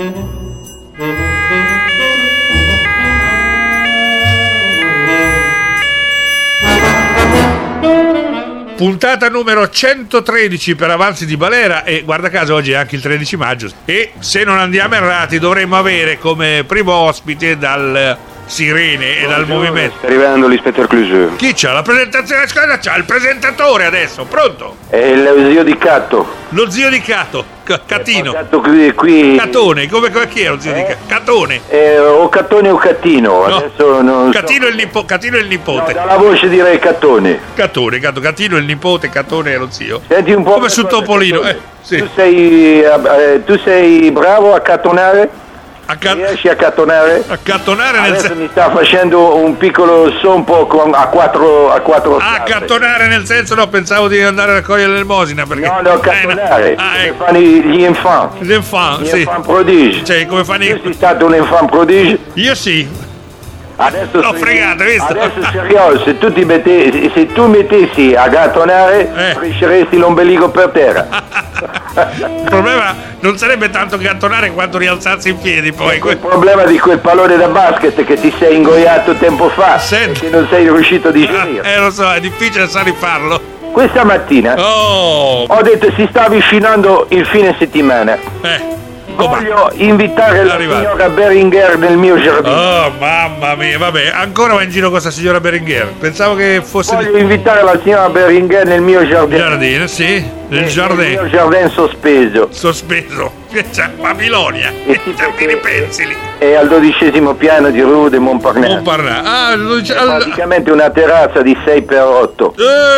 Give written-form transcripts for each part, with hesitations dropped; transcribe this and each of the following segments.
Puntata numero 113 per Avanzi di Balera, e guarda caso oggi è anche il 13 maggio e se non andiamo errati dovremmo avere come primo ospite dal Sirene e dal movimento. Sta arrivando l'ispettore Cluseux. Chi c'ha la presentazione? Cosa c'ha? Il presentatore adesso, pronto? È lo zio di Catto. Lo zio di Cato, Catino. Catto qui. Catone, come chi è lo zio di Cato? Catone. O Cattone o Cattino, No. adesso non Catino so. è il nipote. No, dalla voce direi Cattone. Catino è il nipote, Catone è lo zio. Senti un po'. Come su Topolino, sì. Tu sei bravo a cattonare? Riesci a cattonare? A cattonare nel Adesso senso. mi sta facendo un piccolo sompo a quattro Ah, cattonare nel senso, no, pensavo di andare a raccogliere l'elemosina perché. No, cattonare. Come ecco. fanno gli enfants. Gli enfants, Gli sì. enfants prodige. Cioè, come fanno Tu sei stato un enfant prodige? Io sì. Adesso L'ho fregato, hai visto? Adesso serioso, se tu mettessi a gattonare, strisceresti l'ombelico per terra. Il problema non sarebbe tanto gattonare quanto rialzarsi in piedi poi. Il problema di quel pallone da basket che ti sei ingoiato tempo fa e che non sei riuscito a digerire. Lo so, è difficile sa rifarlo. Questa mattina ho detto si sta avvicinando il fine settimana. Voglio invitare la signora Beringer nel mio giardino. Oh, mamma mia, vabbè, ancora va in giro con questa signora Beringer. Pensavo che fosse. Voglio invitare la signora Beringer nel mio giardino. Giardino, sì, nel giardino. Nel mio giardino sospeso. Sospeso. C'è Babilonia. Giardini pensili. È al 12° piano di Rue de Montparnasse. Montparnasse. Praticamente una terrazza di 6x8.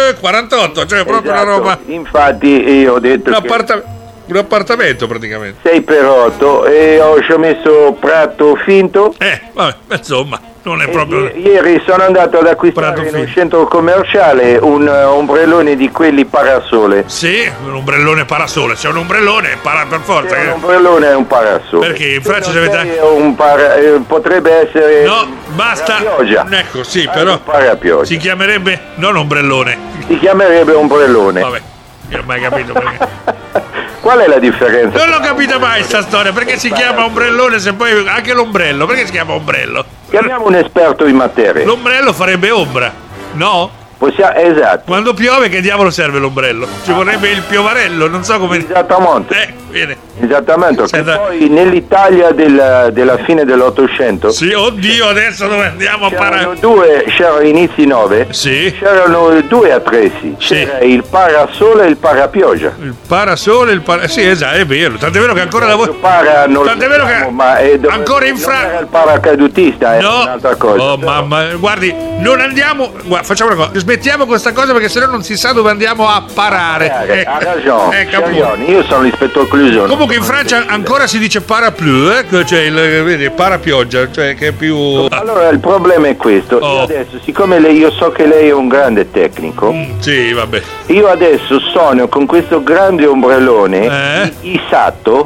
48, cioè proprio una roba. Infatti io ho detto un appartamento praticamente. 6x8 e ci ho messo prato finto. Vabbè, insomma, non è proprio. Ieri sono andato ad acquistare in un centro commerciale un ombrellone di quelli parasole. Sì, un ombrellone parasole. C'è un ombrellone per forza. Un ombrellone è un parasole. Perché in Francia c'è anche potrebbe essere. No, basta. Pioggia. Ecco, sì, però parapioggia. si chiamerebbe non ombrellone. Si chiamerebbe ombrellone. Vabbè, io non ho mai capito perché. Qual è la differenza? Non l'ho capita mai sta storia, perché si chiama ombrellone se poi anche l'ombrello, perché si chiama ombrello? Chiamiamo un esperto in materia. L'ombrello farebbe ombra, no? Esatto. Quando piove che diavolo serve l'ombrello? Ci vorrebbe il piovarello, non so come. Esattamente. Viene. Esattamente. Che poi nell'Italia della fine dell'Ottocento. Sì, oddio, adesso dove andiamo a parare? C'erano inizi 9. Sì. C'erano due attrezzi. C'era il parasole e il parapioggia. Il parasole, sì, esatto, è vero. Tant'è vero che ancora lavoro. Tant'è vero che ancora in Francia. Era il paracadutista, è un'altra cosa. Oh mamma, guardi, non andiamo. Facciamo una cosa, smettiamo questa cosa perché sennò non si sa dove andiamo a parare. Ha ragione. Io sono l'ispettore Clusone. Comunque in Francia ancora si dice parapluie, cioè vedi, parapioggia, cioè che è più. Allora il problema è questo. Io adesso, siccome io so che lei è un grande tecnico. Sì, vabbè. Io adesso sono con questo grande ombrellone issato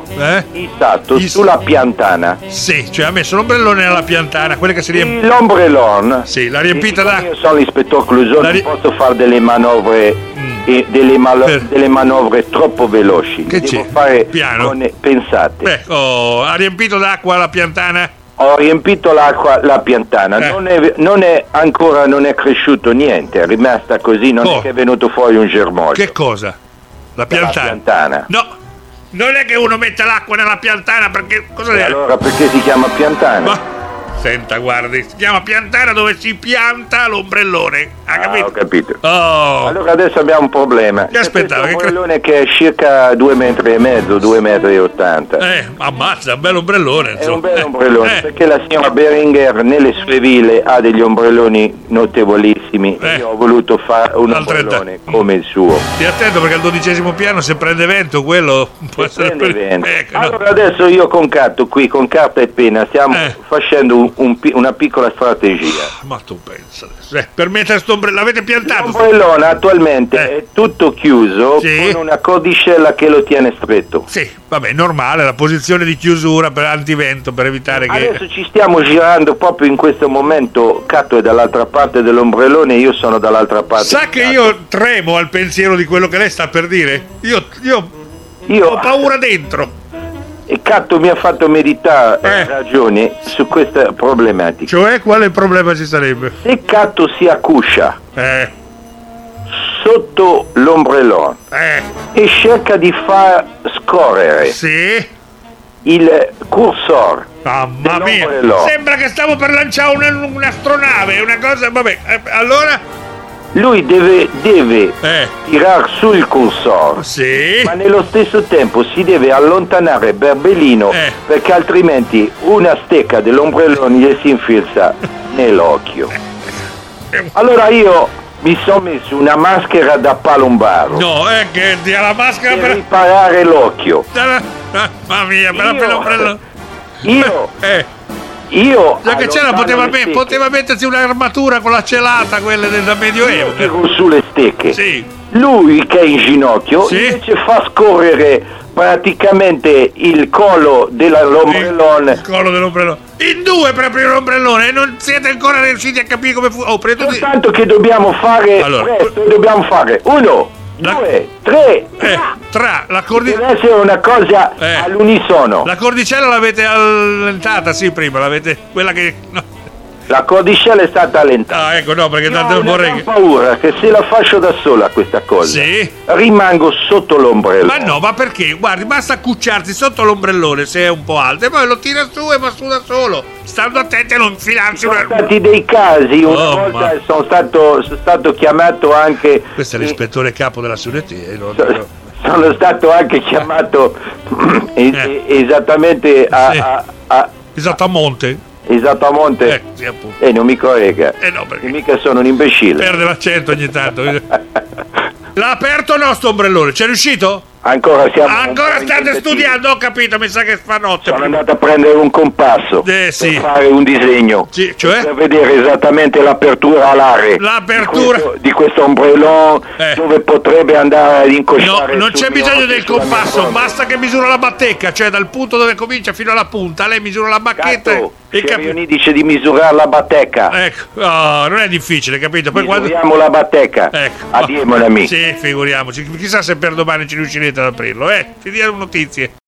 sulla piantana. Sì, cioè ha messo l'ombrellone nella piantana, quella che si riempie. L'ombrellone. Sì, l'ha riempita da. Io sono l'ispettore Clusone, non posso fare delle manovre. Delle manovre troppo veloci. Che devo c'è? fare Piano. Pensate. Ha riempito d'acqua la piantana? Ho riempito la piantana, non è cresciuto niente, è rimasta così, non è che è venuto fuori un germoglio. Che cosa? La piantana? No, non è che uno mette l'acqua nella piantana perché cosa è? Allora perché si chiama piantana? Senta, guardi, si chiama piantana dove si pianta l'ombrellone. Ha capito? Ho capito. Allora adesso abbiamo un problema. Che aspettavo? Un ombrellone che è circa 2,5 metri, 2,80 metri. Ammazza, un bel ombrellone. Insomma. È un bel ombrellone, perché la signora Beringer nelle sue ville ha degli ombrelloni notevolissimi. Io ho voluto fare un ombrellone come il suo. Stia attento perché al 12° piano se prende vento quello può essere vento. Allora adesso io con carta e penna stiamo facendo una piccola strategia. Ma tu pensa adesso. Per mettere sto ombrello, l'avete piantato? L'ombrellone attualmente è tutto chiuso con una cordicella che lo tiene stretto. Sì, vabbè, normale, la posizione di chiusura per antivento, per evitare che. Adesso ci stiamo girando proprio in questo momento. Catto è dall'altra parte dell'ombrellone e io sono dall'altra parte. Sa che io tremo al pensiero di quello che lei sta per dire? Io ho paura dentro. E Catto mi ha fatto meditare ragioni su questa problematica. Cioè, quale problema ci sarebbe? Se Catto si accuscia sotto l'ombrellone e cerca di far scorrere il cursor, mamma mia, sembra che stavo per lanciare un'astronave, una cosa, vabbè, allora lui deve tirar su il cursor, ma nello stesso tempo si deve allontanare Berbellino, perché altrimenti una stecca dell'ombrellone gli si infilza nell'occhio. Allora io mi sono messo una maschera da palombaro. No, è che la maschera per riparare l'occhio. Mamma mia, per l'ombrellone. Io che c'era poteva mettersi un'armatura con la celata, quelle del Medioevo. Tiro sulle stecche. Lui che è in ginocchio invece fa scorrere praticamente il collo dell'ombrellone. Il collo dell'ombrellone. In due per aprire l'ombrellone e non siete ancora riusciti a capire come fu. Soltanto che dobbiamo fare presto, dobbiamo fare 1, 2, 3, la cordicella deve essere una cosa all'unisono. La cordicella l'avete allentata, prima l'avete, quella che la cordicella è stata allentata. Ecco, no, perché tanto vorrei. Ho paura che se la faccio da sola questa cosa, rimango sotto l'ombrellone. Ma no, ma perché? Guardi, basta accucciarsi sotto l'ombrellone se è un po' alto e poi lo tira su e va su da solo, stando attenti a non infilarsi. Sono stati dei casi, una volta sono stato chiamato anche. Questo è l'ispettore capo della Sureté. Sono stato anche chiamato esattamente Esattamente. Esattamente. Non mi corregga. No, perché mica sono un imbecille. Perde l'accento ogni tanto. L'ha aperto o no sto ombrellone? C'è riuscito? Ancora state studiando, ho capito, mi sa che fa notte. Sono andato a prendere un compasso per fare un disegno, cioè? Per vedere esattamente l'apertura alare di questo ombrellone, dove potrebbe andare ad incrociare. No, non c'è bisogno del compasso, basta che misura la battecca, cioè dal punto dove comincia fino alla punta, lei misura la bacchetta mi dice di misurare la battecca. Ecco, non è difficile, capito? Poi misuriamo la battecca. Addio, mon amico. Sì, figuriamoci, chissà se per domani ci riuscirete ad aprirlo, ci diano notizie.